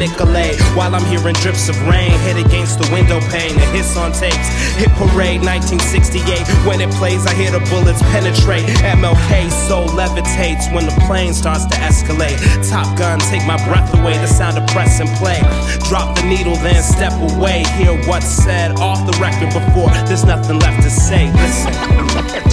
Nicolay. While I'm hearing drips of rain hit against the window pane. The hits on tapes, Hit Parade 1968. When it plays, I hear the bullets penetrate. MLK soul levitates when the plane starts to escalate. Top Gun, take my breath away. The sound of press and play. Drop the needle, then step away. Hear what's said off the record before there's nothing left to say. Listen.